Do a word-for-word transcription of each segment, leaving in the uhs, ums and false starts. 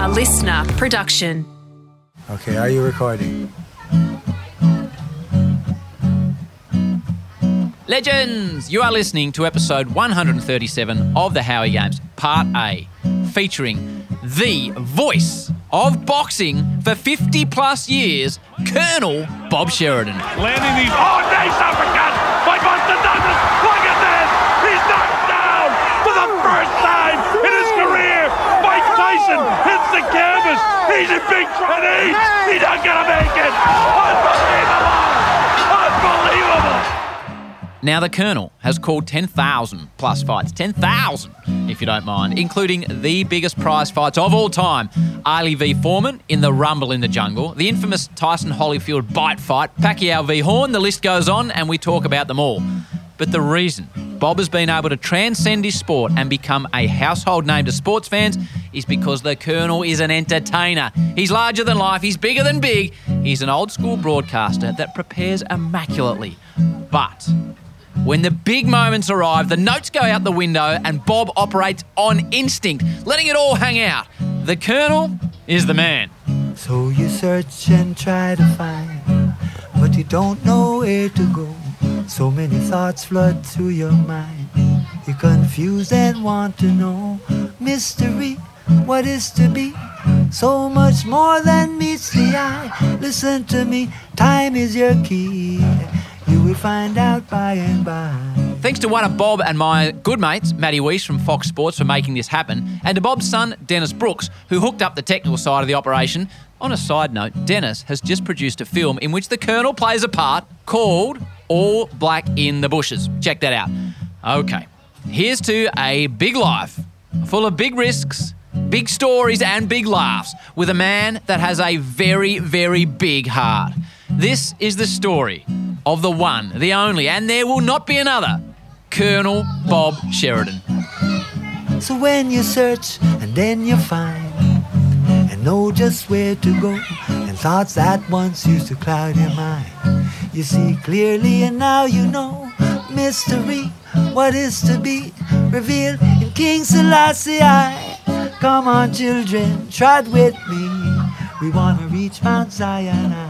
A listener production. Okay, are you recording? Legends! You are listening to episode one hundred thirty-seven of the Howie Games, Part A, featuring the voice of boxing for fifty plus years, Colonel Bob Sheridan. Landing these. Oh, nice uppercut by Buster Douglas. Look at this. He's knocked down for the first time in his career. Mike Tyson hits the canvas. He's in big trouble. He's not going to make it. Unbelievable. Unbelievable. Now, the Colonel has called ten thousand plus fights, ten thousand if you don't mind, including the biggest prize fights of all time, Ali v Foreman in the Rumble in the Jungle, the infamous Tyson Holyfield bite fight, Pacquiao v Horn, the list goes on, and we talk about them all. But the reason Bob has been able to transcend his sport and become a household name to sports fans is because the Colonel is an entertainer. He's larger than life, he's bigger than big, he's an old school broadcaster that prepares immaculately. But when the big moments arrive, the notes go out the window and Bob operates on instinct, letting it all hang out. The Colonel is the man. So you search and try to find, but you don't know where to go. So many thoughts flood through your mind. You're confused and want to know. Mystery, what is to be? So much more than meets the eye. Listen to me, time is your key. You will find out by and by. Thanks to one of Bob and my good mates, Matty Weiss from Fox Sports, for making this happen, and to Bob's son, Dennis Brooks, who hooked up the technical side of the operation. On a side note, Dennis has just produced a film in which the Colonel plays a part called All Black in the Bushes. Check that out. Okay, here's to a big life, full of big risks, big stories and big laughs, with a man that has a very, very big heart. This is the story of the one, the only, and there will not be another, Colonel Bob Sheridan. So when you search and then you find and know just where to go, and thoughts that once used to cloud your mind, you see clearly and now you know. Mystery, what is to be revealed in King Selassie. Come on children, trot with me, we want to reach Mount Zion.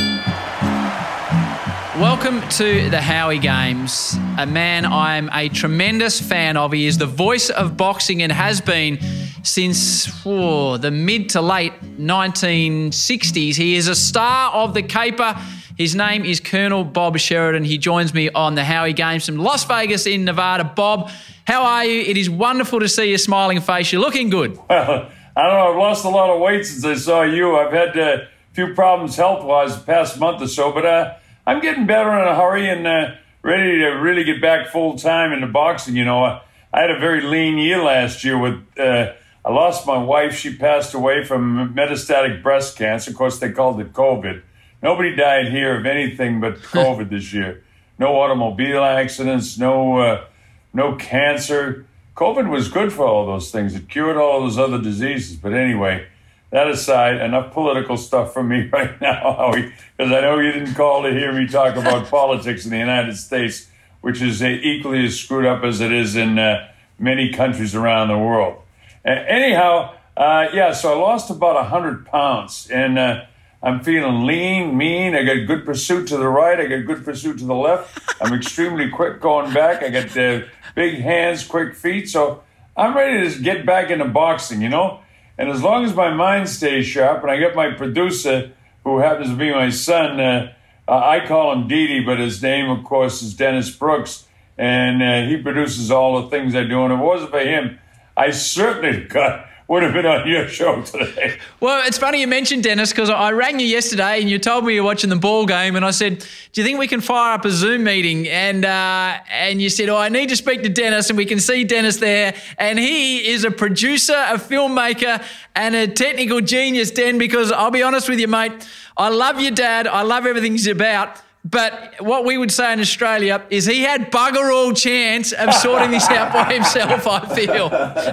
Welcome to the Howie Games, a man I'm a tremendous fan of. He is the voice of boxing and has been since oh, the mid to late nineteen sixties. He is a star of the caper. His name is Colonel Bob Sheridan. He joins me on the Howie Games from Las Vegas in Nevada. Bob, how are you? It is wonderful to see your smiling face. You're looking good. Well, I don't know. I've lost a lot of weight since I saw you. I've had a few problems health-wise the past month or so, but uh, I'm getting better in a hurry and uh, ready to really get back full-time into boxing. You know, I, I had a very lean year last year. With uh, I lost my wife. She passed away from metastatic breast cancer. Of course, they called it COVID. Nobody died here of anything but COVID this year. No automobile accidents, no uh, no cancer. COVID was good for all those things. It cured all those other diseases. But anyway, that aside, enough political stuff from me right now, Howie, because I know you didn't call to hear me talk about politics in the United States, which is uh, equally as screwed up as it is in uh, many countries around the world. Uh, anyhow, uh, yeah, so I lost about one hundred pounds, and uh, I'm feeling lean, mean. I got good pursuit to the right. I got good pursuit to the left. I'm extremely quick going back. I got uh, big hands, quick feet. So I'm ready to get back into boxing, you know? And as long as my mind stays sharp, and I get my producer, who happens to be my son, uh, uh, I call him Dee Dee, but his name, of course, is Dennis Brooks. And uh, he produces all the things I do. And if it wasn't for him, I certainly got... would have been on your show today. Well, it's funny you mentioned Dennis, because I rang you yesterday and you told me you're watching the ball game, and I said, do you think we can fire up a Zoom meeting? And uh, and you said, oh, I need to speak to Dennis, and we can see Dennis there. And he is a producer, a filmmaker, and a technical genius, Den, because I'll be honest with you, mate, I love your dad. I love everything he's about. But what we would say in Australia is he had bugger all chance of sorting this out by himself, I feel.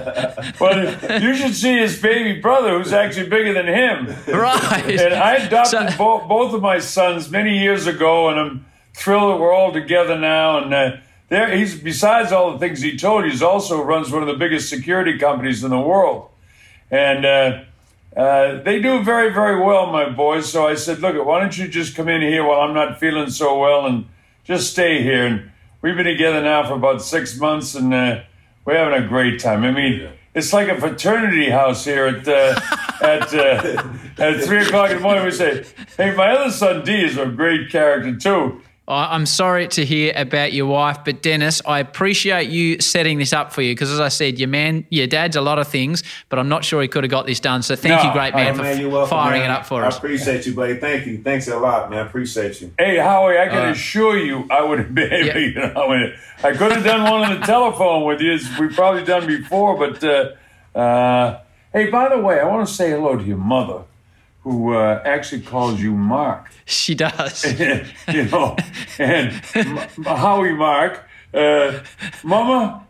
Well, you should see his baby brother, who's actually bigger than him. Right. And I adopted So, bo- both of my sons many years ago, and I'm thrilled that we're all together now. And uh, there, he's besides all the things he told you, he also runs one of the biggest security companies in the world. And uh, uh, they do very, very well, my boys. So I said, look, why don't you just come in here while I'm not feeling so well and just stay here. And we've been together now for about six months, and uh, we're having a great time. I mean, yeah. It's like a fraternity house here at uh, at uh, at three o'clock in the morning. We say, hey, my other son, D, is a great character, too. I'm sorry to hear about your wife, but Dennis, I appreciate you setting this up for you because, as I said, your man, your dad's a lot of things, but I'm not sure he could have got this done. So thank no. you, great man, oh, for man, you're welcome, firing man. it up for I us. I appreciate you, buddy. Thank you. Thanks a lot, man. I appreciate you. Hey, Howie, I can uh, assure you I would have been able, yeah. you know, I, mean, I could have done one on the telephone with you, as we've probably done before, but, uh, uh, hey, by the way, I want to say hello to your mother, who uh, actually calls you Mark. She does. You know, and M- Howie Mark, uh, Mama,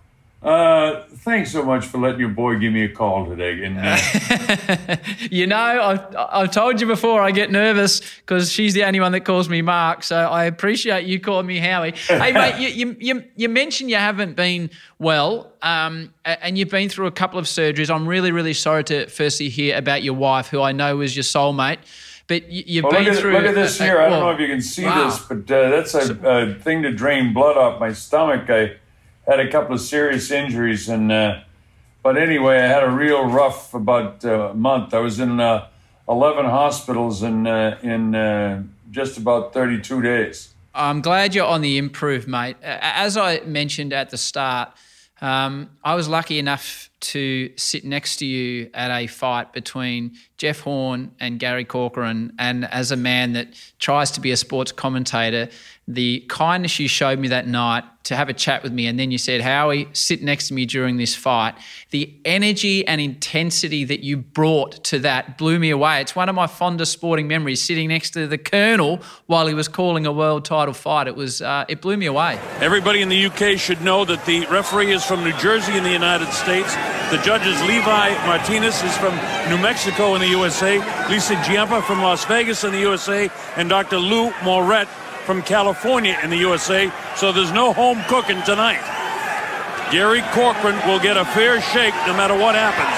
uh, thanks so much for letting your boy give me a call today. And, uh, you know, I've, I've told you before I get nervous because she's the only one that calls me Mark, so I appreciate you calling me Howie. Hey, mate, you, you, you, you mentioned you haven't been well um, and you've been through a couple of surgeries. I'm really, really sorry to firstly hear about your wife, who I know is your soulmate. But you, you've well, been look at, through... Look at this uh, here. Uh, I don't well, know if you can see wow. this, but uh, that's a, a thing to drain blood off my stomach. I had a couple of serious injuries, and uh, but anyway, I had a real rough about uh, a month. I was in uh, eleven hospitals in uh, in uh, just about thirty-two days. I'm glad you're on the improve, mate. As I mentioned at the start, um, I was lucky enough to sit next to you at a fight between Jeff Horn and Gary Corcoran. And as a man that tries to be a sports commentator, the kindness you showed me that night to have a chat with me, and then you said, Howie, sit next to me during this fight. The energy and intensity that you brought to that blew me away. It's one of my fondest sporting memories, sitting next to the Colonel while he was calling a world title fight. It was, uh, it blew me away. Everybody in the U K should know that the referee is from New Jersey in the United States. The judge is Levi Martinez, is from New Mexico in the U S A. Lisa Giampa from Las Vegas in the U S A. And Doctor Lou Moret from California in the U S A. So there's no home cooking tonight. Gary Corcoran will get a fair shake no matter what happens.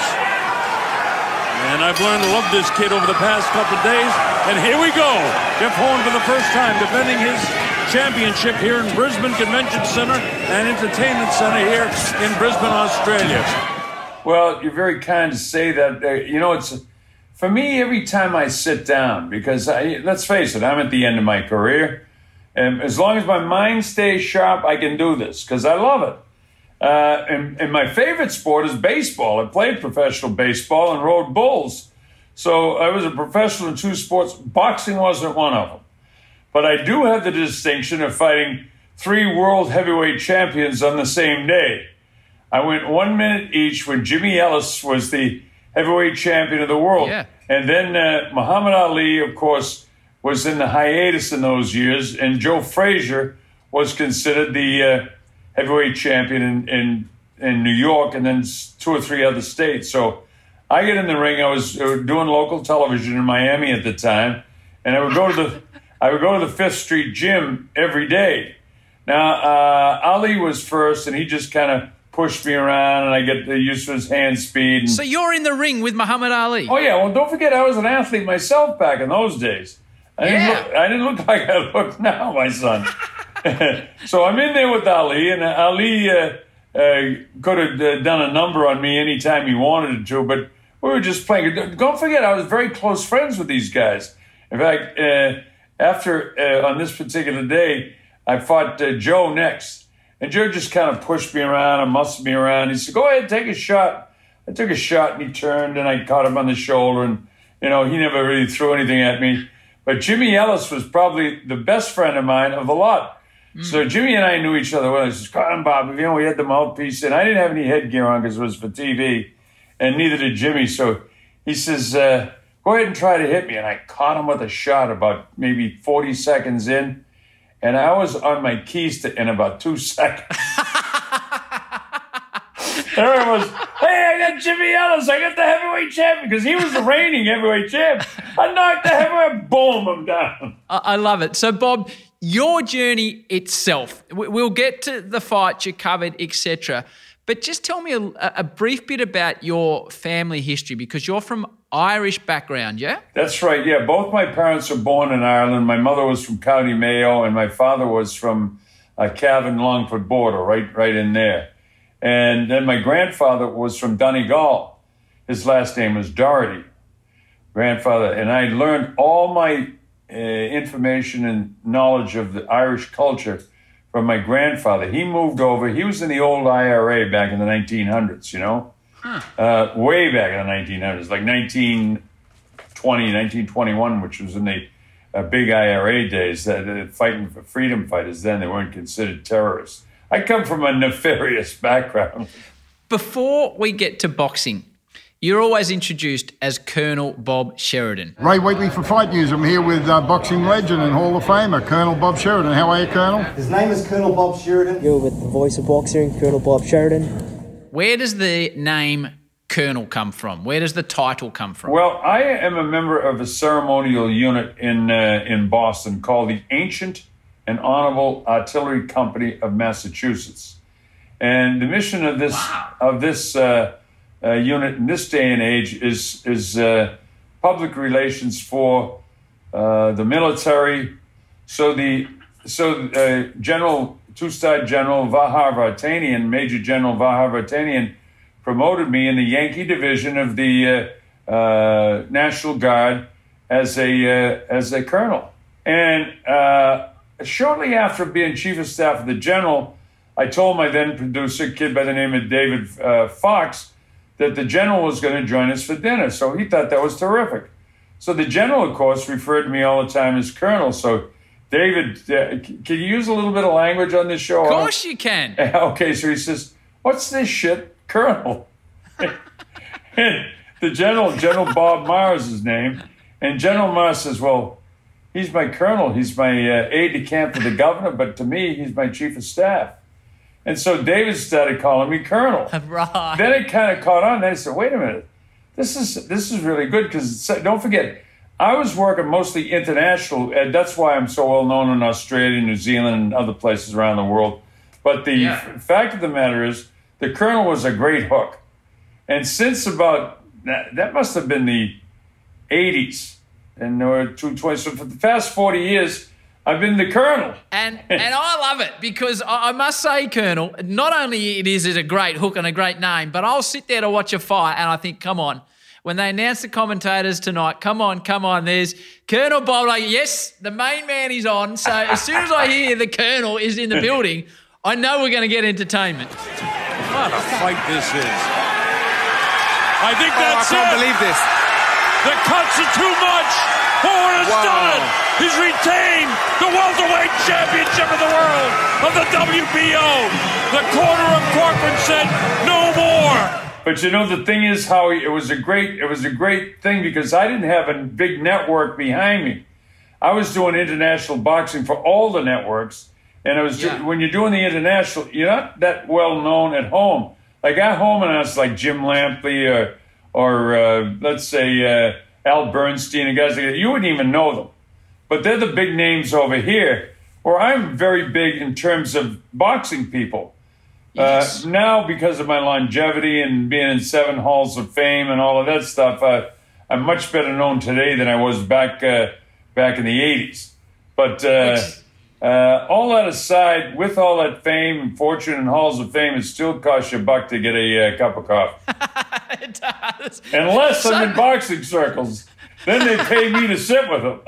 And I've learned to love this kid over the past couple of days. And here we go. Jeff Horn for the first time defending his championship here in Brisbane Convention Center and Entertainment Center here in Brisbane, Australia. Well, you're very kind to say that. Uh, you know, it's for me every time I sit down, because I, let's face it, I'm at the end of my career. And as long as my mind stays sharp, I can do this because I love it. Uh, and, and my favorite sport is baseball. I played professional baseball and rode bulls. So I was a professional in two sports. Boxing wasn't one of them. But I do have the distinction of fighting three world heavyweight champions on the same day. I went one minute each when Jimmy Ellis was the heavyweight champion of the world. Yeah. And then uh, Muhammad Ali, of course, was in the hiatus in those years. And Joe Frazier was considered the uh, heavyweight champion in, in, in New York and then two or three other states. So I get in the ring. I was uh, doing local television in Miami at the time. And I would go to the I would go to the Fifth Street gym every day. Now, uh, Ali was first, and he just kind of pushed me around, and I get the use of his hand speed. And, So you're in the ring with Muhammad Ali? oh, yeah. Well, don't forget, I was an athlete myself back in those days. I didn't, Yeah. look, I didn't look like I look now, my son. So I'm in there with Ali, and Ali uh, uh, could have uh, done a number on me anytime he wanted to, but we were just playing. Don't forget, I was very close friends with these guys. In fact, uh, after, uh, on this particular day, I fought uh, Joe next. And Joe just kind of pushed me around and muscled me around. He said, go ahead, take a shot. I took a shot, and he turned, and I caught him on the shoulder. And, you know, he never really threw anything at me. But Jimmy Ellis was probably the best friend of mine of the lot. Mm. So Jimmy and I knew each other well. He says, come on, Bob. You know, we had the mouthpiece, and I didn't have any headgear on because it was for T V, and neither did Jimmy. So he says, uh, go ahead and try to hit me. And I caught him with a shot about maybe forty seconds in. And I was on my keys to, in about two seconds. There it was. Hey, I got Jimmy Ellis. I got the heavyweight champion because he was the reigning heavyweight champ. I knocked the heavyweight, boom, him down. I, I love it. So, Bob, your journey itself, we, we'll get to the fight you covered, et cetera. But just tell me a, a brief bit about your family history, because you're from Irish background, yeah? That's right, yeah. Both my parents were born in Ireland. My mother was from County Mayo, and my father was from uh, Cavan, Longford border, right, right in there. And then my grandfather was from Donegal. His last name was Doherty, grandfather. And I learned all my uh, information and knowledge of the Irish culture from my grandfather. He moved over. He was in the old I R A back in the nineteen hundreds, you know, huh. uh, way back in the nineteen hundreds, like nineteen twenty, nineteen twenty-one, which was in the uh, big I R A days, that uh, fighting for freedom fighters then. They weren't considered terrorists. I come from a nefarious background. Before we get to boxing, you're always introduced as Colonel Bob Sheridan. Ray Wheatley for Fight News. I'm here with uh, boxing legend and Hall of Famer, Colonel Bob Sheridan. How are you, Colonel? His name is Colonel Bob Sheridan. You're with the voice of boxing, Colonel Bob Sheridan. Where does the name Colonel come from? Where does the title come from? Well, I am a member of a ceremonial unit in uh, in Boston called the Ancient and Honorable Artillery Company of Massachusetts. And the mission of this wow. of this uh, uh, unit in this day and age is is uh, public relations for uh, the military. So the so uh, General two-star General Vahar Vartanian, Major General Vahar Vartanian, promoted me in the Yankee division of the uh, uh, National Guard as a uh, as a colonel. And uh, shortly after being chief of staff of the general, I told my then producer, a kid by the name of David uh, Fox, that the general was going to join us for dinner. So he thought that was terrific. So the general, of course, referred to me all the time as colonel. So David, uh, can you use a little bit of language on this show? Of course you can. Okay, so he says, "What's this shit, colonel?" And the general, General Bob Marr is his name. And General Marr says, "Well, he's my colonel. He's my uh, aide-de-camp to the governor, but to me, he's my chief of staff." And so David started calling me colonel. Right. Then it kind of caught on. Then I said, "Wait a minute, this is this is really good," because don't forget, I was working mostly international, and that's why I'm so well known in Australia, New Zealand, and other places around the world. But the yeah. f- fact of the matter is, the colonel was a great hook. And since about, that must have been the eighties, and there were two twenty. So for the past forty years, I've been the colonel. And and I love it because I must say, Colonel, not only it is it a great hook and a great name, but I'll sit there to watch a fight and I think, come on, when they announce the commentators tonight, come on, come on, there's Colonel Bob. Like, yes, the main man is on. So as soon as I hear the colonel is in the building, I know we're going to get entertainment. What a fight this is. I think that's oh, I can't it. believe this. The cuts are too much. Horn has wow. done it. He's retained the welterweight championship of the world of the W B O. The corner of Corcoran said no more. But you know, the thing is, Howie, it was a great, it was a great thing because I didn't have a big network behind me. I was doing international boxing for all the networks, and it was yeah. just, when you're doing the international, you're not that well known at home. Like at home, and it's like Jim Lampley or, or uh, let's say uh, Al Bernstein and guys like that. You wouldn't even know them, but they're the big names over here. Where I'm very big in terms of boxing people. Yes. Uh, now, because of my longevity and being in seven halls of fame and all of that stuff, uh, I'm much better known today than I was back uh, back in the eighties. But uh, uh, all that aside, with all that fame and fortune and halls of fame, it still costs you a buck to get a uh, cup of coffee. It does. Unless so- I'm in boxing circles. Then they pay me to sit with them.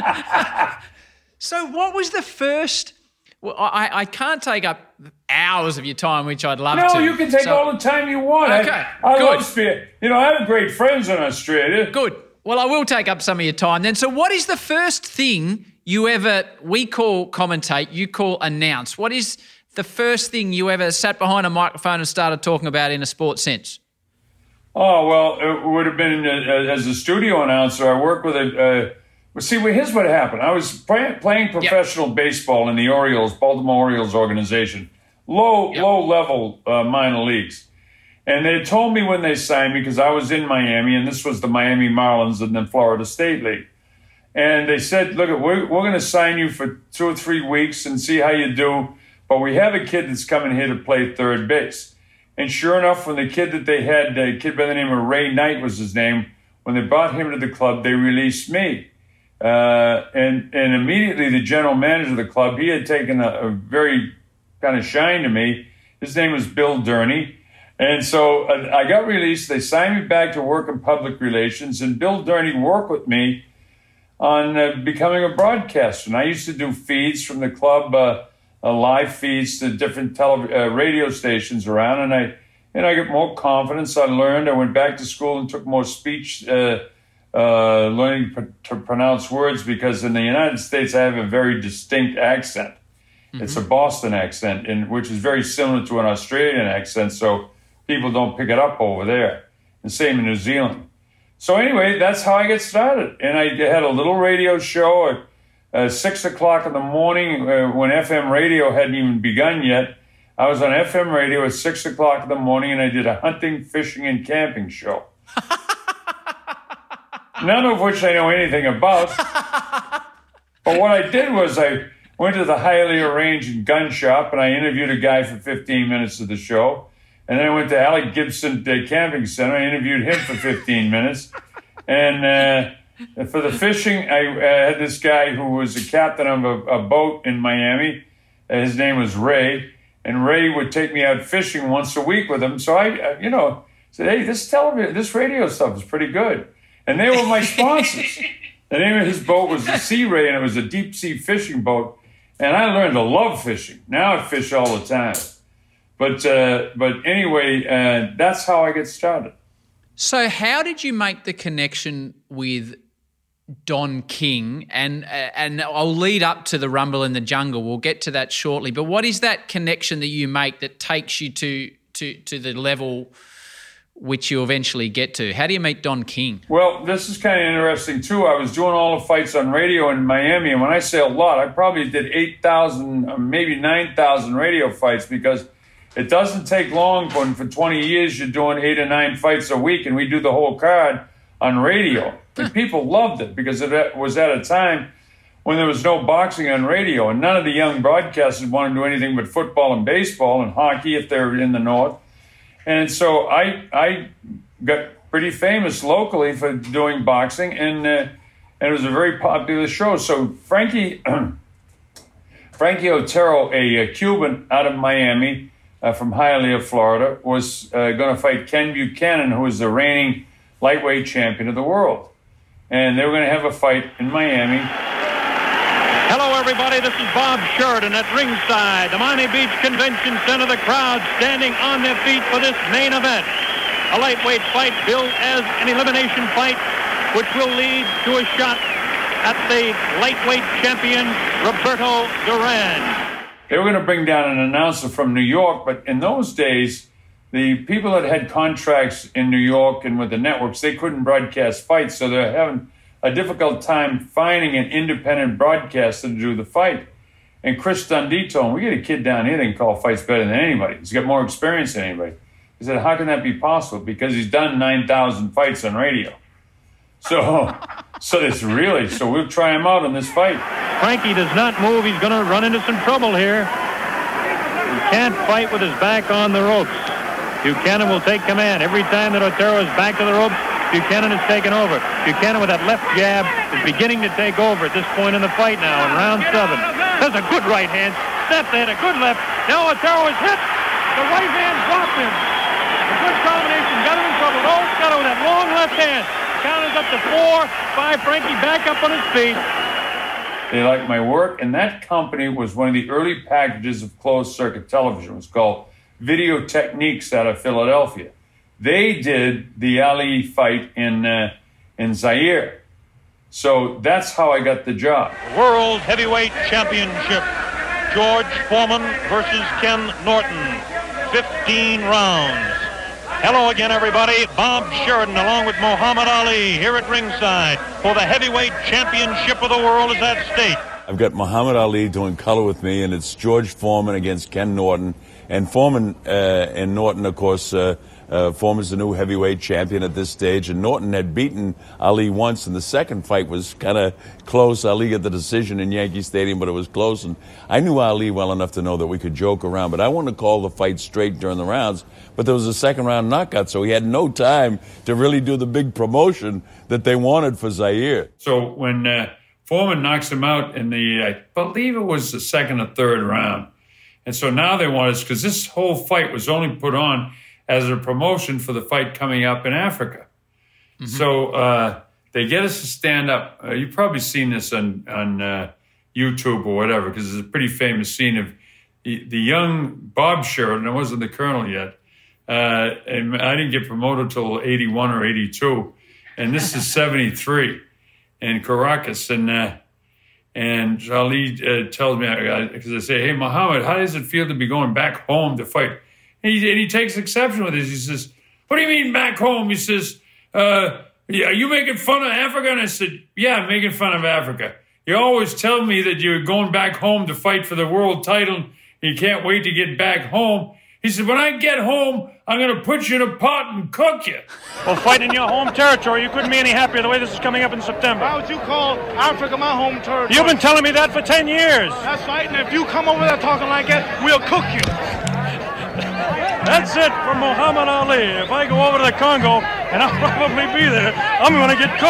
So what was the first... Well, I, I can't take up hours of your time, which I'd love no, to. No, you can take so, all the time you want. Okay, I, I good. love Spear. You know, I have great friends in Australia. Good. Well, I will take up some of your time then. So what is the first thing you ever, we call commentate, you call announce? What is the first thing you ever sat behind a microphone and started talking about in a sports sense? Oh, well, it would have been uh, as a studio announcer. I worked with a... Uh, Well, see, well, here's what happened. I was play, playing professional yep. baseball in the Orioles, Baltimore Orioles organization, low, yep. low-level uh, minor leagues. And they told me when they signed me, because I was in Miami, and this was the Miami Marlins and then Florida State League. And they said, look, we're, we're going to sign you for two or three weeks and see how you do, but we have a kid that's coming here to play third base. And sure enough, when the kid that they had, a kid by the name of Ray Knight was his name, when they brought him to the club, they released me. Uh, and, and immediately the general manager of the club, he had taken a, a very kind of shine to me. His name was Bill Durney. And so uh, I got released. They signed me back to work in public relations, and Bill Durney worked with me on uh, becoming a broadcaster. And I used to do feeds from the club, uh, uh, live feeds to different tele- uh, radio stations around. And I, and I got more confidence. I learned. I went back to school and took more speech, uh, uh, learning pr- to pronounce words, because in the United States I have a very distinct accent. Mm-hmm. It's a Boston accent, in, which is very similar to an Australian accent. So people don't pick it up over there. And same in New Zealand. So anyway, that's how I get started. And I had a little radio show at uh, six o'clock in the morning uh, when F M radio hadn't even begun yet. I was on F M radio at six o'clock in the morning, and I did a hunting, fishing, and camping show. None of which I know anything about. But what I did was I went to the Hialeah Range and Gun Shop, and I interviewed a guy for fifteen minutes of the show. And then I went to Alec Gibson uh, Camping Center. I interviewed him for fifteen minutes. And uh, for the fishing, I uh, had this guy who was a captain of a, a boat in Miami. Uh, his name was Ray. And Ray would take me out fishing once a week with him. So I, uh, you know, said, hey, this television, this radio stuff is pretty good. And they were my sponsors. The name of his boat was the Sea Ray, and it was a deep sea fishing boat. And I learned to love fishing. Now I fish all the time. But uh, but anyway, uh, that's how I get started. So how did you make the connection with Don King? And uh, and I'll lead up to the Rumble in the Jungle. We'll get to that shortly. But what is that connection that you make that takes you to to to the level which you eventually get to? How do you meet Don King? Well, this is kind of interesting too. I was doing all the fights on radio in Miami, and when I say a lot, I probably did eight thousand, maybe nine thousand radio fights, because it doesn't take long when for twenty years you're doing eight or nine fights a week, and we do the whole card on radio. And people loved it because it was at a time when there was no boxing on radio, and none of the young broadcasters wanted to do anything but football and baseball and hockey if they're in the North. And so I I got pretty famous locally for doing boxing, and, uh, and it was a very popular show. So Frankie, Frankie Otero, a, a Cuban out of Miami, Uh, from Hialeah, Florida, was uh, going to fight Ken Buchanan, who was the reigning lightweight champion of the world. And they were going to have a fight in Miami. Hello, everybody. This is Bob Sheridan at ringside, the Miami Beach Convention Center. The crowd standing on their feet for this main event. A lightweight fight billed as an elimination fight, which will lead to a shot at the lightweight champion, Roberto Duran. They were going to bring down an announcer from New York, but in those days, the people that had contracts in New York and with the networks, they couldn't broadcast fights, so they're having a difficult time finding an independent broadcaster to do the fight. And Chris Dundee told him, we get a kid down here that can call fights better than anybody. He's got more experience than anybody. He said, how can that be possible? Because he's done nine thousand fights on radio. So, so it's really, so we'll try him out in this fight. Frankie does not move. He's going to run into some trouble here. He can't fight with his back on the ropes. Buchanan will take command. Every time that Otero is back to the ropes, Buchanan is taken over. Buchanan with that left jab is beginning to take over at this point in the fight now in round seven. There's a good right hand. Step there, a good left. Now Otero is hit. The right hand dropped him. A good combination. Got him in trouble. Oh, got him with that long left hand. Count is up to four, five. Frankie back up on his feet. They liked my work, and that company was one of the early packages of closed-circuit television. It was called Video Techniques out of Philadelphia. They did the Ali fight in uh, in Zaire. So that's how I got the job. World Heavyweight Championship. George Foreman versus Ken Norton. fifteen rounds. Hello again, everybody. Bob Sheridan, along with Muhammad Ali, here at ringside for the heavyweight championship of the world is at stake. I've got Muhammad Ali doing color with me, and it's George Foreman against Ken Norton. And Foreman uh, and Norton, of course, uh, uh, Foreman's the new heavyweight champion at this stage, and Norton had beaten Ali once, and the second fight was kind of close. Ali got the decision in Yankee Stadium, but it was close, and I knew Ali well enough to know that we could joke around, but I wanted to call the fight straight during the rounds, but there was a second round knockout, so he had no time to really do the big promotion that they wanted for Zaire. So when uh, Foreman knocks him out in the, I believe it was the second or third round, and so now they want us, because this whole fight was only put on as a promotion for the fight coming up in Africa. Mm-hmm. So uh, they get us to stand up. Uh, you've probably seen this on, on uh, YouTube or whatever, because it's a pretty famous scene of the, the young Bob Sheridan. I wasn't the colonel yet. Uh, and I didn't get promoted till eighty-one or eighty-two. And this is seventy-three in Caracas. And uh, and Ali uh, tells me, because I, I say, hey, Muhammad, how does it feel to be going back home to fight? And he, and he takes exception with this. He says, what do you mean back home? He says, uh, yeah, are you making fun of Africa? And I said, yeah, I'm making fun of Africa. You always tell me that you're going back home to fight for the world title. And you can't wait to get back home. He said, when I get home, I'm going to put you in a pot and cook you. Well, fighting in your home territory, you couldn't be any happier the way this is coming up in September. Why would you call Africa my home territory? You've been telling me that for ten years. That's right, and if you come over there talking like that, we'll cook you. That's it for Muhammad Ali. If I go over to the Congo, and I'll probably be there, I'm going to get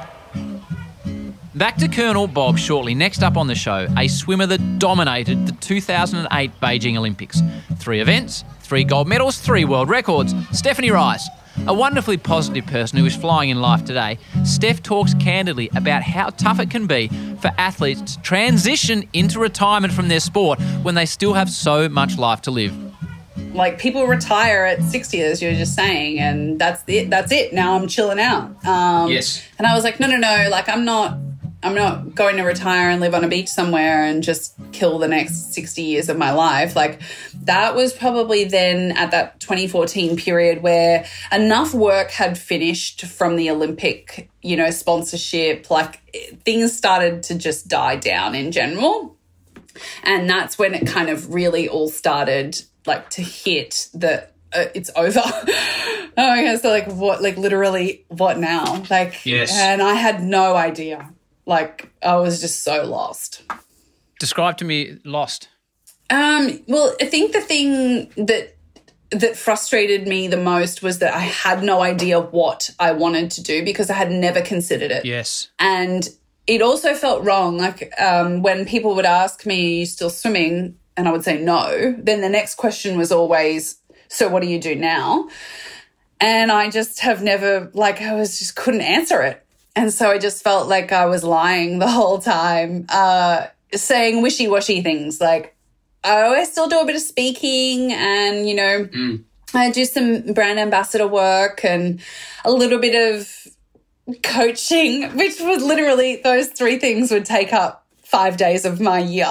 cooked. Back to Colonel Bob shortly. Next up on the show, a swimmer that dominated the two thousand eight Beijing Olympics. Three events, three gold medals, three world records. Stephanie Rice, a wonderfully positive person who is flying in life today. Steph talks candidly about how tough it can be for athletes to transition into retirement from their sport when they still have so much life to live. Like, people retire at sixty, as you were just saying, and that's it. That's it. Now I'm chilling out. Um, yes. And I was like, no, no, no. Like, I'm not. I'm not going to retire and live on a beach somewhere and just kill the next sixty years of my life. Like, that was probably then at that twenty fourteen period where enough work had finished from the Olympic, you know, sponsorship. Like, things started to just die down in general. And that's when it kind of really all started, like, to hit the uh, it's over. Oh my God. So, like, what, like, literally, what now? Like, yes. And I had no idea. Like, I was just so lost. Describe to me lost. Um, well, I think the thing that that frustrated me the most was that I had no idea what I wanted to do because I had never considered it. Yes. And it also felt wrong. Like, um, when people would ask me, are you still swimming? And I would say no. Then the next question was always, so what do you do now? And I just have never, like, I was just couldn't answer it. And so I just felt like I was lying the whole time, uh, saying wishy-washy things. Like, oh, I still do a bit of speaking and, you know, mm. I do some brand ambassador work and a little bit of coaching, which was literally, those three things would take up five days of my year.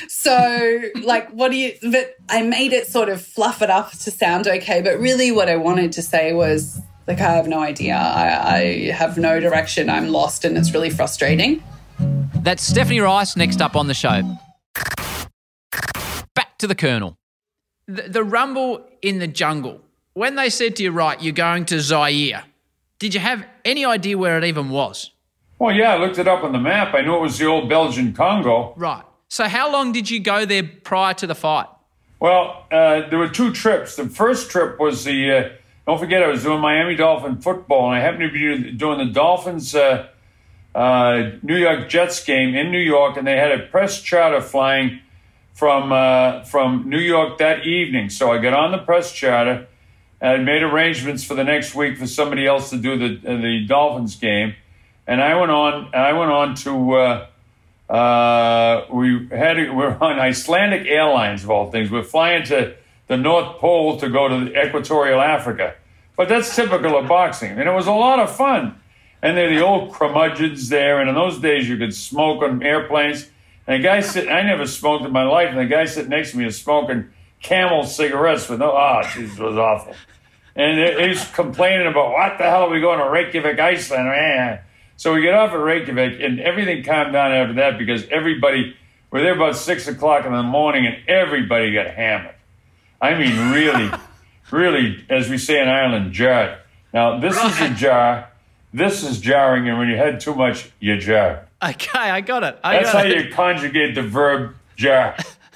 So, like, what do you, but I made it sort of fluff it up to sound okay. But really what I wanted to say was, like, I have no idea. I, I have no direction. I'm lost and it's really frustrating. That's Stephanie Rice next up on the show. Back to the Colonel. The, the rumble in the jungle. When they said to you, right, you're going to Zaire, did you have any idea where it even was? Well, yeah, I looked it up on the map. I knew it was the old Belgian Congo. Right. So how long did you go there prior to the fight? Well, uh, there were two trips. The first trip was the, uh, don't forget, I was doing Miami Dolphin football, and I happened to be doing the Dolphins uh, uh, New York Jets game in New York, and they had a press charter flying from uh, from New York that evening. So I got on the press charter, and I made arrangements for the next week for somebody else to do the uh, the Dolphins game. And I went on. I went on to. Uh, uh, we had. We're on Icelandic Airlines of all things. We're flying to the North Pole to go to Equatorial Africa, but that's typical of boxing, and it was a lot of fun. And they're the old curmudgeons there, and in those days you could smoke on airplanes. And the guy sitting, I never smoked in my life, and the guy sitting next to me is smoking Camel cigarettes with no. Ah, oh, it was awful. And he's complaining about what the hell are we going to Reykjavik, Iceland, man. So we get off at Reykjavik, and everything calmed down after that because everybody, we're there about six o'clock in the morning, and everybody got hammered. I mean, really, really, as we say in Ireland, jarred. Now, this right. is a jar. This is jarring, and when you had too much, you jar. Okay, I got it. I That's got how it. you conjugate the verb jar.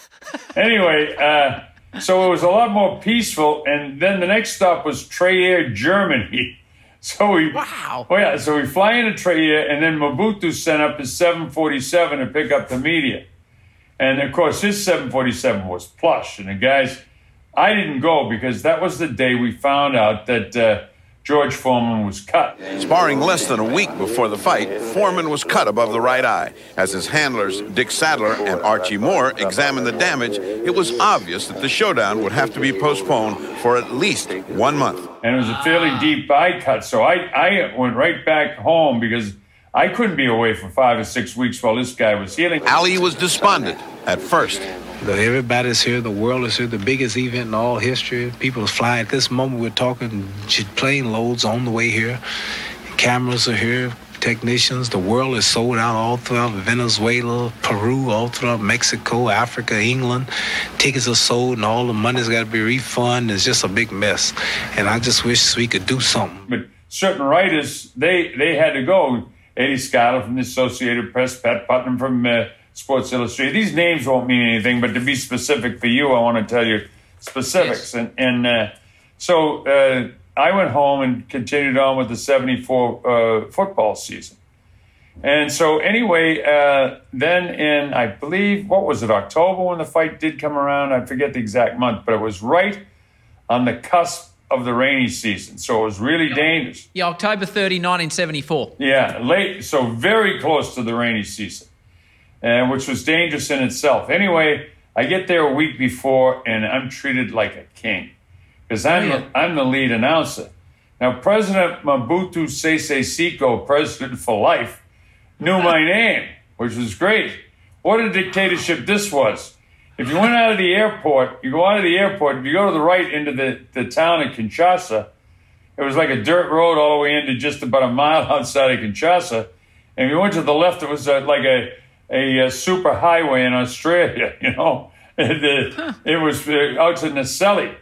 Anyway, uh, so it was a lot more peaceful, and then the next stop was Trayer, Germany. So we, wow. Oh yeah, so we fly into Trayer, and then Mobutu sent up his seven forty-seven to pick up the media. And, of course, his seven forty-seven was plush. And the guys, I didn't go because that was the day we found out that uh, George Foreman was cut. Sparring less than a week before the fight, Foreman was cut above the right eye. As his handlers, Dick Sadler and Archie Moore, examined the damage, it was obvious that the showdown would have to be postponed for at least one month. And it was a fairly deep eye cut, so I, I went right back home because I couldn't be away for five or six weeks while this guy was healing. Ali was despondent at first. Everybody's here. The world is here. The biggest event in all history. People are flying. At this moment, we're talking plane loads on the way here. Cameras are here. Technicians. The world is sold out all throughout Venezuela, Peru, all throughout Mexico, Africa, England. Tickets are sold, and all the money's got to be refunded. It's just a big mess. And I just wish we could do something. But certain writers, they they had to go. Eddie Schuyler from the Associated Press, Pat Putnam from uh, Sports Illustrated. These names won't mean anything, but to be specific for you, I want to tell you specifics. Yes. And, and uh, so uh, I went home and continued on with the seventy-four uh, football season. And so anyway, uh, then in, I believe, what was it, October when the fight did come around? I forget the exact month, but it was right on the cusp of the rainy season, so it was really dangerous. Yeah, October thirtieth, nineteen seventy-four. Yeah, late, so very close to the rainy season, and which was dangerous in itself. Anyway, I get there a week before, and I'm treated like a king because I'm, yeah. the, I'm the lead announcer. Now, President Mobutu Sese Seko, president for life, knew my name, which was great. What a dictatorship this was. If you went out of the airport, you go out of the airport, if you go to the right into the, the town of Kinshasa, it was like a dirt road all the way into just about a mile outside of Kinshasa. And if you went to the left, it was uh, like a, a, a super highway in Australia, you know. it, huh. it was uh, out to Naselli.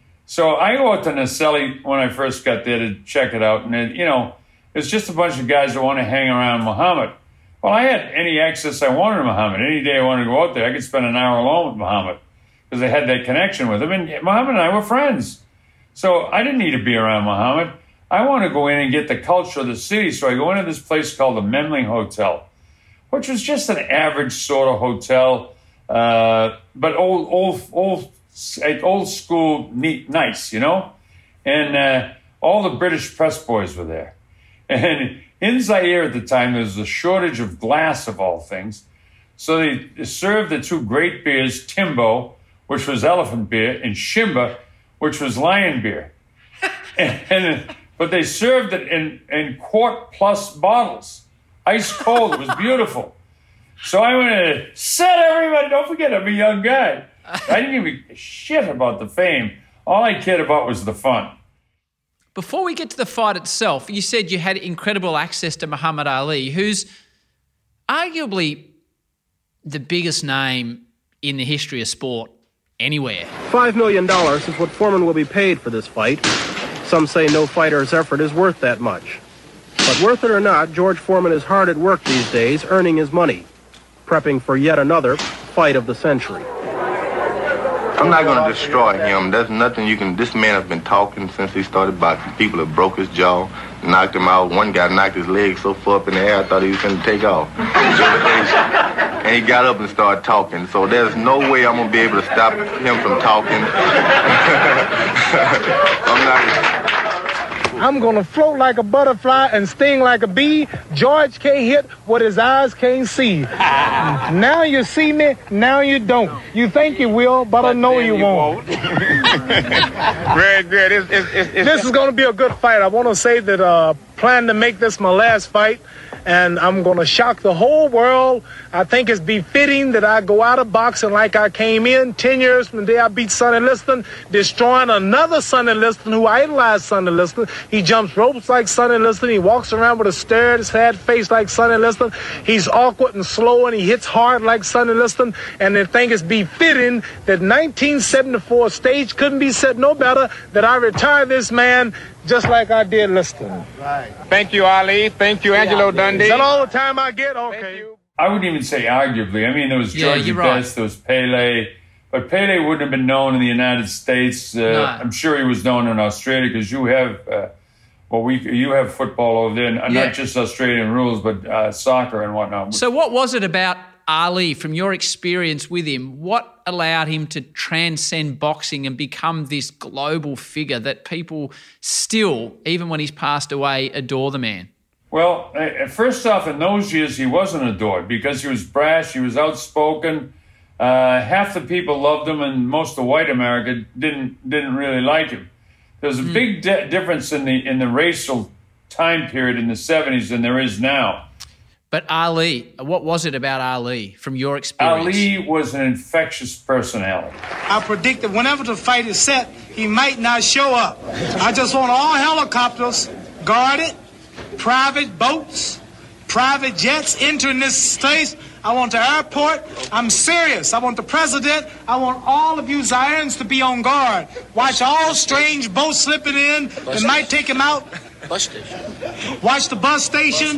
So I go out to Naselli when I first got there to check it out. And, it, you know, it's just a bunch of guys that want to hang around Muhammad. Well, I had any access I wanted to Muhammad. Any day I wanted to go out there, I could spend an hour alone with Muhammad because I had that connection with him. And Muhammad and I were friends. So I didn't need to be around Muhammad. I want to go in and get the culture of the city. So I go into this place called the Memling Hotel, which was just an average sort of hotel, uh, but old, old, old, old school, neat, nice, you know? And uh, all the British press boys were there. And in Zaire at the time, there was a shortage of glass, of all things. So they served the two great beers, Timbo, which was elephant beer, and Shimba, which was lion beer. and, and But they served it in, in quart-plus bottles, ice cold. It was beautiful. So I went and said, everybody, don't forget, I'm a young guy. I didn't give a shit about the fame. All I cared about was the fun. Before we get to the fight itself, you said you had incredible access to Muhammad Ali, who's arguably the biggest name in the history of sport anywhere. Five million dollars is what Foreman will be paid for this fight. Some say no fighter's effort is worth that much. But worth it or not, George Foreman is hard at work these days, earning his money, prepping for yet another fight of the century. I'm not going to destroy him. There's nothing you can... This man has been talking since he started boxing. People have broke his jaw, knocked him out. One guy knocked his leg so far up in the air, I thought he was going to take off. And he got up and started talking. So there's no way I'm going to be able to stop him from talking. I'm not... I'm going to float like a butterfly and sting like a bee. George can't hit what his eyes can't see. Now you see me, now you don't. You think you will, but, but I know you, you won't. won't. Very good. It's, it's, it's, this is going to be a good fight. I want to say that uh, plan to make this my last fight, and I'm going to shock the whole world. I think it's befitting that I go out of boxing like I came in ten years from the day I beat Sonny Liston, destroying another Sonny Liston who idolized Sonny Liston. He jumps ropes like Sonny Liston. He walks around with a stare, sad face like Sonny Liston. He's awkward and slow, and he hits hard like Sonny Liston. And I think it's befitting that nineteen seventy-four stage couldn't be said no better, that I retire this man just like I did Liston. Right. Thank you, Ali. Thank you, Angelo Dundee. Is that all the time I get? Okay. I wouldn't even say arguably. I mean, there was Yeah, George you're Best, right. there was Pele, but Pele wouldn't have been known in the United States. Uh, No. I'm sure he was known in Australia because you have, uh, well, we you have football over there, and Yeah. not just Australian rules, but uh, soccer and whatnot. So what was it about Ali, from your experience with him, what allowed him to transcend boxing and become this global figure that people still, even when he's passed away, adore the man? Well, uh, first off, in those years, he wasn't adored because he was brash, he was outspoken. Uh, half the people loved him, and most of white America didn't didn't really like him. There's a Mm. big di- difference in the in the racial time period in the seventies than there is now. But Ali, what was it about Ali, from your experience? Ali was an infectious personality. I predict that whenever the fight is set, he might not show up. I just want all helicopters guarded, private boats, private jets entering this space. I want the airport. I'm serious. I want the president. I want all of you Zaireans to be on guard. Watch all strange boats slipping in that might take him out. Bus station. Watch the bus station.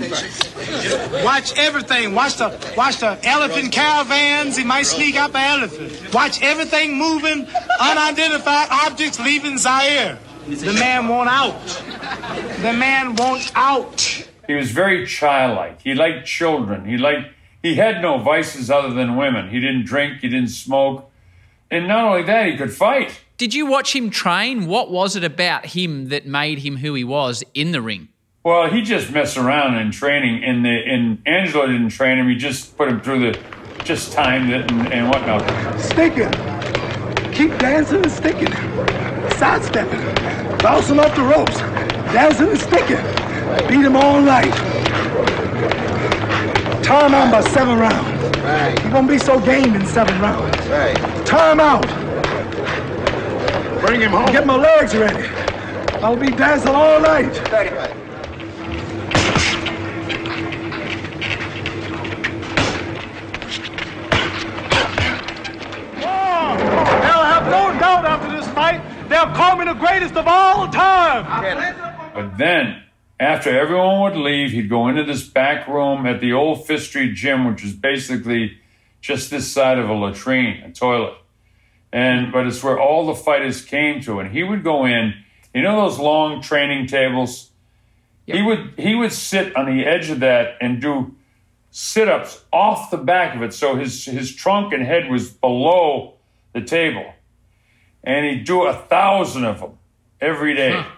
Watch everything. Watch the watch the elephant caravans. He might sneak out the elephant. Watch everything moving, unidentified objects leaving Zaire. The man want out. The man wants out. He was very childlike. He liked children. He liked. He had no vices other than women. He didn't drink. He didn't smoke. And not only that, he could fight. Did you watch him train? What was it about him that made him who he was in the ring? Well, he just messed around in training. In the in Angelo didn't train him. He just put him through the, just timed it and, and whatnot. Sticking. Keep dancing and sticking. Sidestepping. Bouncing off the ropes. Dancing and sticking. Beat him all night. Tire him out by seven rounds. Right. He won't be so game in seven rounds. Right. Tire him out. Bring him home. Get my legs ready. I'll be dancing all night. Right. Oh, they'll have no doubt after this fight. They'll call me the greatest of all time. But then, after everyone would leave, he'd go into this back room at the old Fifth Street Gym, which is basically just this side of a latrine, a toilet. And but it's where all the fighters came to. And he would go in, you know those long training tables? Yep. He would he would sit on the edge of that and do sit-ups off the back of it. So his, his trunk and head was below the table. And he'd do a thousand of them every day. Huh.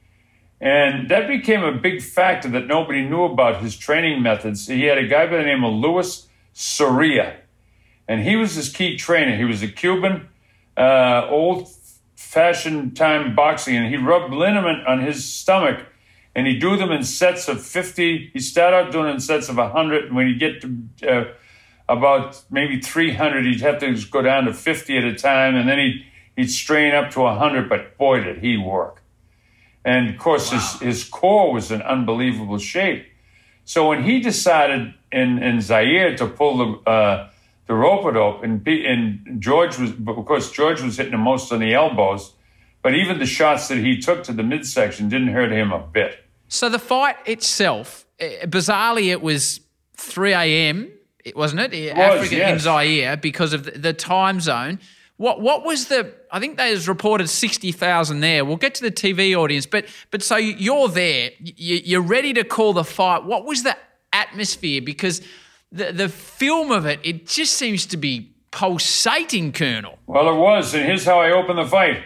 And that became a big factor that nobody knew about his training methods. He had a guy by the name of Luis Soria, and he was his key trainer. He was a Cuban, uh, old-fashioned time boxing, and he rubbed liniment on his stomach, and he'd do them in sets of fifty. He started out doing it in sets of one hundred, and when you get to uh, about maybe three hundred, he'd have to go down to fifty at a time, and then he'd, he'd strain up to one hundred, but boy, did he work. And, of course, wow. his, his core was in unbelievable shape. So when he decided in, in Zaire to pull the uh, the rope-a-dope, and, and George was, of course, George was hitting him most on the elbows, but even the shots that he took to the midsection didn't hurt him a bit. So the fight itself, bizarrely, it was three a.m., wasn't it? It Africa was, yes. in Zaire, because of the, the time zone. What what was the, I think there's reported sixty thousand there. We'll get to the T V audience, but but so you're there, you, you're ready to call the fight. What was the atmosphere? Because the, the film of it, it just seems to be pulsating, Colonel. Well, it was, and here's how I opened the fight.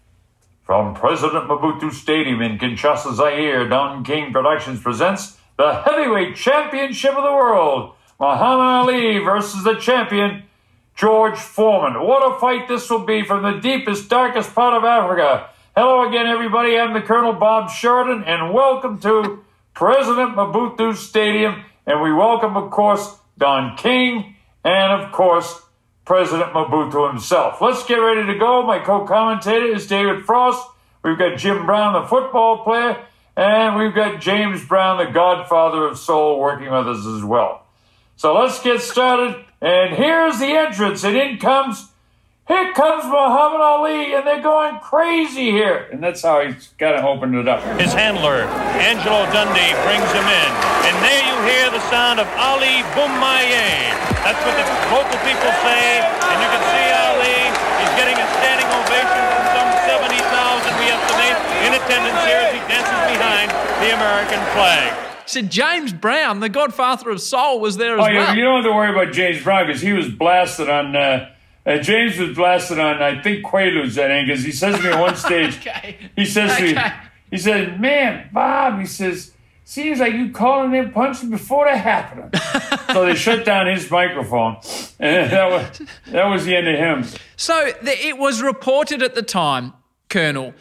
From President Mobutu Stadium in Kinshasa, Zaire, Don King Productions presents the heavyweight championship of the world, Muhammad Ali versus the champion, George Foreman. What a fight this will be from the deepest, darkest part of Africa. Hello again, everybody. I'm the Colonel Bob Sheridan, and welcome to President Mobutu Stadium. And we welcome, of course, Don King and, of course, President Mobutu himself. Let's get ready to go. My co-commentator is David Frost. We've got Jim Brown, the football player, and we've got James Brown, the godfather of soul, working with us as well. So let's get started. And here's the entrance, and in comes, here comes Muhammad Ali, and they're going crazy here. And that's how he's kind of opened it up. His handler, Angelo Dundee, brings him in. And there you hear the sound of Ali Boumaier. That's what the local people say. And you can see Ali. He's getting a standing ovation from some seventy thousand, we estimate, in attendance here as he dances behind the American flag. So James Brown, the godfather of soul, was there as oh, yeah, well. You don't have to worry about James Brown because he was blasted on... Uh, Uh, James was blasted on, I think, Quaaludes, I think, because he says to me at one stage, okay. he says to okay. me, he said, man, Bob, he says, seems like you calling them punches before they happen. So they shut down his microphone, and that was, that was the end of him. So the, it was reported at the time, Colonel,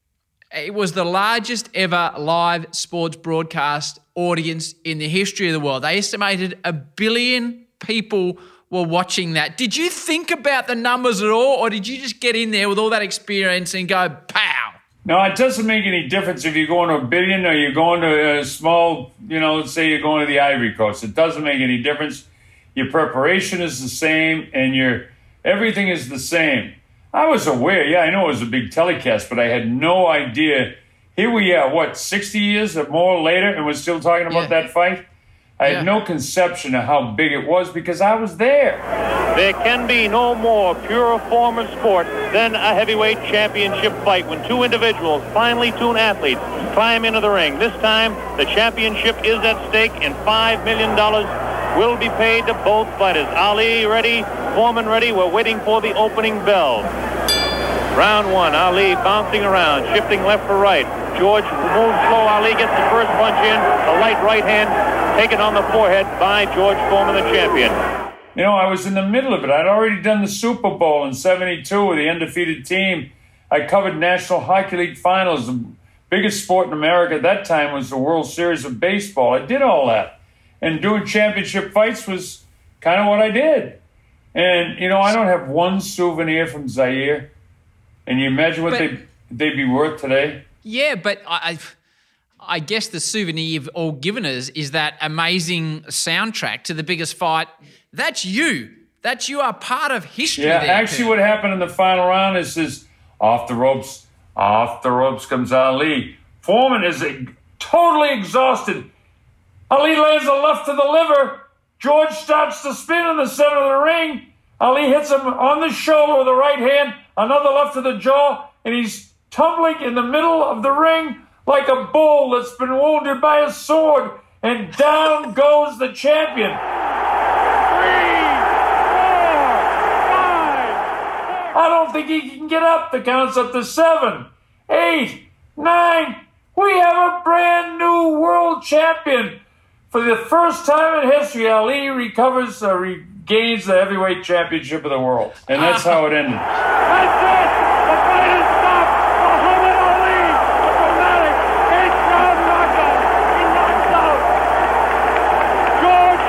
it was the largest ever live sports broadcast audience in the history of the world. They estimated a billion people were watching that. Did you think about the numbers at all, or did you just get in there with all that experience and go, pow? No, it doesn't make any difference if you're going to a billion or you're going to a small, you know, let's say you're going to the Ivory Coast. It doesn't make any difference. Your preparation is the same, and your everything is the same. I was aware, yeah, I know it was a big telecast, but I had no idea. Here we are, what, sixty years or more later, and we're still talking about yeah. that fight? I had yeah. no conception of how big it was because I was there. There can be no more pure form of sport than a heavyweight championship fight when two individuals, finally two athletes, climb into the ring. This time, the championship is at stake, and five million dollars will be paid to both fighters. Ali ready, Foreman ready. We're waiting for the opening bell. Round one, Ali bouncing around, shifting left for right. George moves slow. Ali gets the first punch in. The light right hand taken on the forehead by George Foreman, the champion. You know, I was in the middle of it. I'd already done the Super Bowl in seventy-two with the undefeated team. I covered National Hockey League finals. The biggest sport in America at that time was the World Series of Baseball. I did all that. And doing championship fights was kind of what I did. And, you know, I don't have one souvenir from Zaire. And you imagine what but, they, they'd be worth today? Yeah, but I... I guess the souvenir you've all given us is that amazing soundtrack to the biggest fight. That's you. That's you are part of history. Yeah, there, actually Kurt. What happened in the final round is, is off the ropes, off the ropes comes Ali. Foreman is a, totally exhausted. Ali lands a left to the liver. George starts to spin in the center of the ring. Ali hits him on the shoulder with the right hand, another left to the jaw, and he's tumbling in the middle of the ring like a bull that's been wounded by a sword, and down goes the champion. Three, four, five. I don't think he can get up. The count's up to seven, eight, nine. We have a brand new world champion. For the first time in history, Ali recovers, uh, regains the heavyweight championship of the world. And that's how it ended. That's it! The fight is stopped! Muhammad Ali, a dramatic eight-round knockout. He knocks out George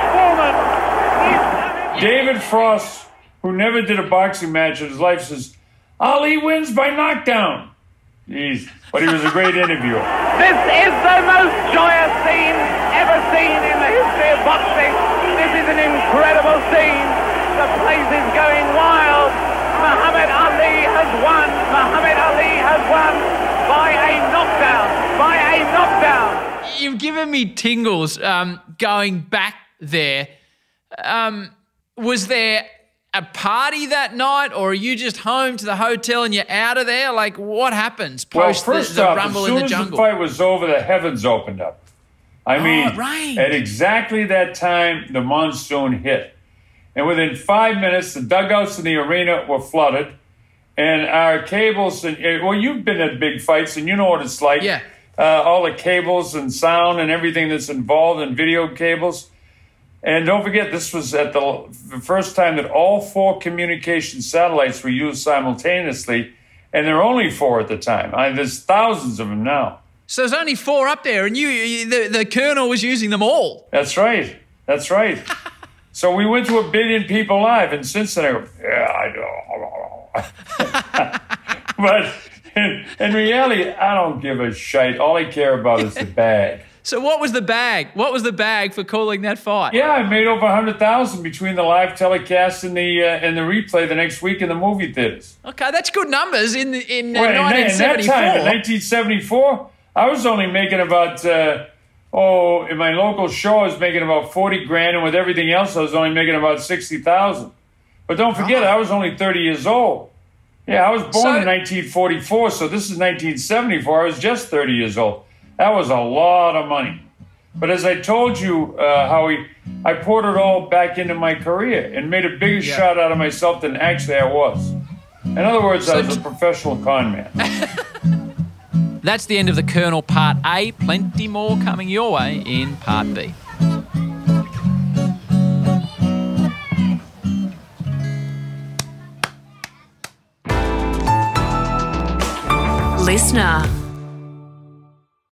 Foreman. David Frost, who never did a boxing match in his life, says, Ali wins by knockdown. Jeez, but he was a great interviewer. This is the most joyous scene ever seen in the history of boxing. This is an incredible scene. The place is going wild. Muhammad Ali has won. Muhammad Ali has won by a knockdown. By a knockdown. You've given me tingles um, going back there. Um, was there a party that night, or are you just home to the hotel and you're out of there? Like, what happens post well, first the, the off, rumble as soon in the as jungle? the fight was over, the heavens opened up. I oh, mean, right. at exactly that time, the monsoon hit. And within five minutes, the dugouts in the arena were flooded. And our cables, and well, you've been at big fights, and you know what it's like. Yeah. Uh, all the cables and sound and everything that's involved in video cables. And don't forget, this was at the, the first time that all four communication satellites were used simultaneously, and there were only four at the time. I mean, there's thousands of them now. So there's only four up there, and you, you the, the Colonel was using them all. That's right. That's right. So we went to a billion people live, and since then I go, yeah, I know. But in, in reality, I don't give a shite. All I care about is the bag. So what was the bag? What was the bag for calling that fight? Yeah, I made over one hundred thousand dollars between the live telecast and the uh, and the replay the next week in the movie theaters. Okay, that's good numbers in in uh, well, nineteen seventy-four. In that time, in nineteen seventy-four, I was only making about, uh, oh, in my local show, I was making about forty grand, and with everything else, I was only making about sixty thousand. But don't forget, oh. I was only thirty years old. Yeah, I was born so, in nineteen forty-four, so this is nineteen seventy-four. I was just thirty years old. That was a lot of money. But as I told you, uh, Howie, I poured it all back into my career and made a bigger yeah. shot out of myself than actually I was. In other words, so I was a professional con man. That's the end of the Colonel Part A. Plenty more coming your way in Part B. Listener.